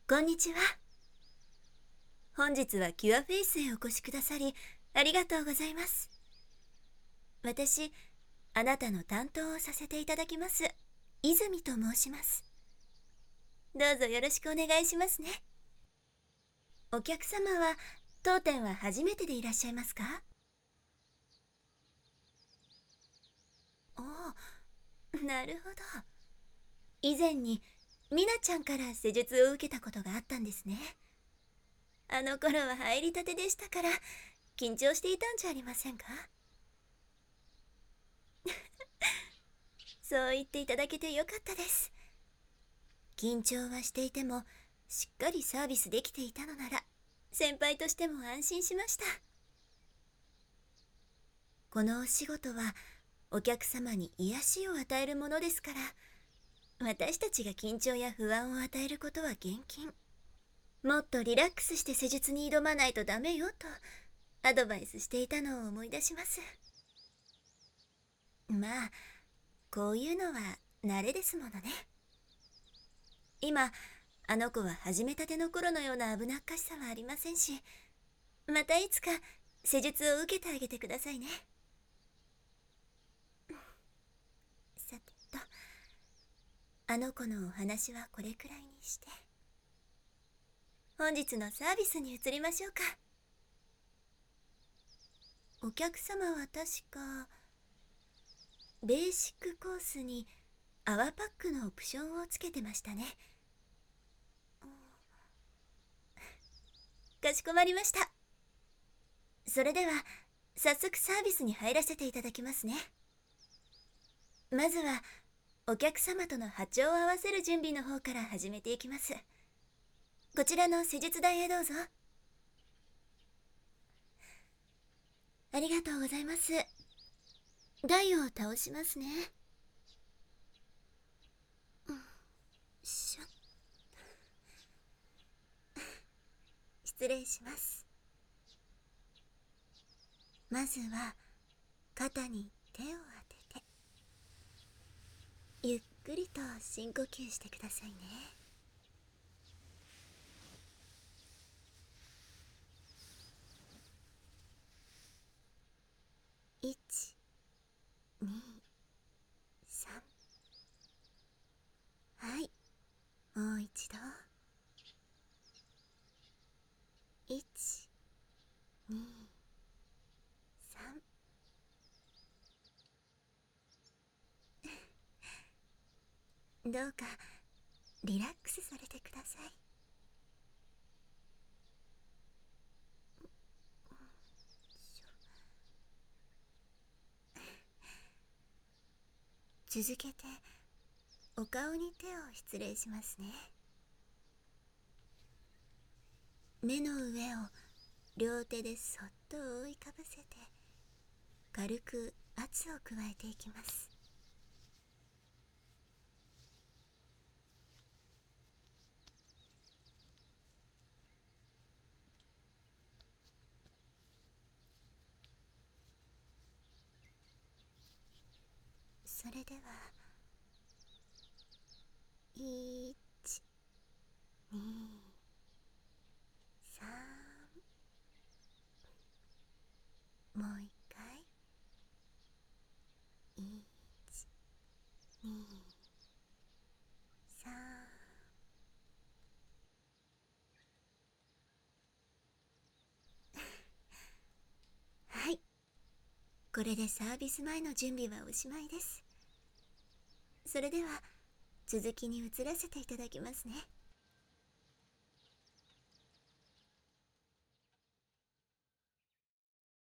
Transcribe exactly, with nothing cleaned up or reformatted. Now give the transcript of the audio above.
こんにちは。本日はキュアフェイスへお越しくださりありがとうございます。私、あなたの担当をさせていただきます、泉と申します。どうぞよろしくお願いしますね。お客様は当店は初めてでいらっしゃいますか？おお、なるほど。以前にミナちゃんから施術を受けたことがあったんですね。あの頃は入りたてでしたから緊張していたんじゃありませんか？そう言っていただけてよかったです。緊張はしていてもしっかりサービスできていたのなら先輩としても安心しました。このお仕事はお客様に癒しを与えるものですから、私たちが緊張や不安を与えることは厳禁。もっとリラックスして施術に挑まないとダメよとアドバイスしていたのを思い出します。まあこういうのは慣れですものね。今あの子は始めたての頃のような危なっかしさはありませんし、またいつか施術を受けてあげてくださいね。さてと、あの子のお話はこれくらいにして、本日のサービスに移りましょうか。お客様は確かベーシックコースに泡パックのオプションをつけてましたね。かしこまりました。それでは早速サービスに入らせていただきますね。まずはお客様との波長を合わせる準備の方から始めていきます。こちらの施術台へどうぞ。ありがとうございます。台を倒しますね。うん、しょ失礼します。まずは肩に手を当ててゆっくりと深呼吸してくださいね。いち、に、さん。はい、もう一度。いち、に、さん。どうかリラックスされてください。続けてお顔に手を失礼しますね。目の上を両手でそっと覆いかぶせて軽く圧を加えていきます。それではいち、に、さん。もう一回。いち、に、さん。はい、これでサービス前の準備はおしまいです。それでは続きに移らせていただきますね。